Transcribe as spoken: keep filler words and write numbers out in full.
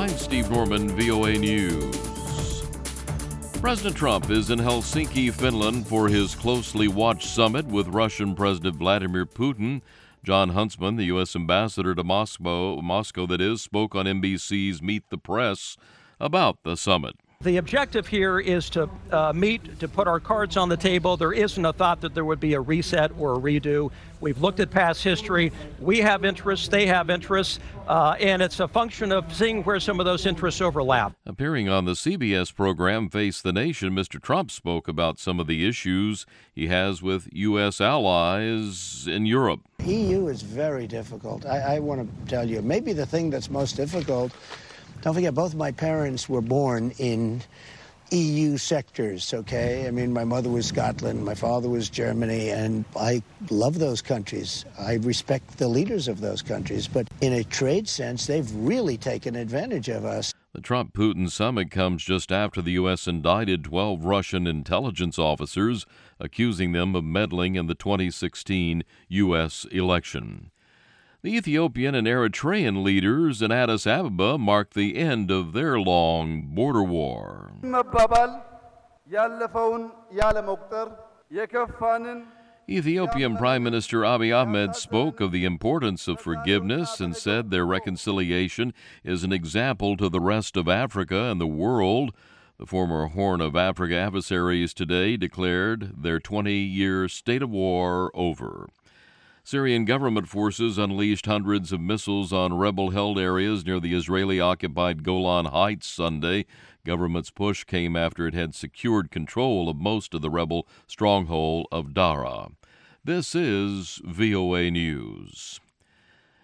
I'm Steve Norman, V O A News. President Trump is in Helsinki, Finland for his closely watched summit with Russian President Vladimir Putin. John Huntsman, the U S ambassador to Moscow, Moscow that is, spoke on N B C's Meet the Press about the summit. The objective here is to uh, meet, to put our cards on the table. There isn't a thought that there would be a reset or a redo. We've looked at past history. We have interests, they have interests, uh, and it's a function of seeing where some of those interests overlap. Appearing on the C B S program Face the Nation, Mister Trump spoke about some of the issues he has with U S allies in Europe. E U is very difficult. I, I want to tell you, maybe the thing that's most difficult. Don't forget, both my parents were born in E U sectors, okay? I mean, my mother was Scotland, my father was Germany, and I love those countries. I respect the leaders of those countries, but in a trade sense, they've really taken advantage of us. The Trump-Putin summit comes just after the U S indicted twelve Russian intelligence officers, accusing them of meddling in the twenty sixteen U S election. The Ethiopian and Eritrean leaders in Addis Ababa marked the end of their long border war. Ethiopian Prime Minister Abiy Ahmed spoke of the importance of forgiveness and said their reconciliation is an example to the rest of Africa and the world. The former Horn of Africa adversaries today declared their twenty-year state of war over. Syrian government forces unleashed hundreds of missiles on rebel-held areas near the Israeli-occupied Golan Heights Sunday. Government's push came after it had secured control of most of the rebel stronghold of Dara. This is V O A News.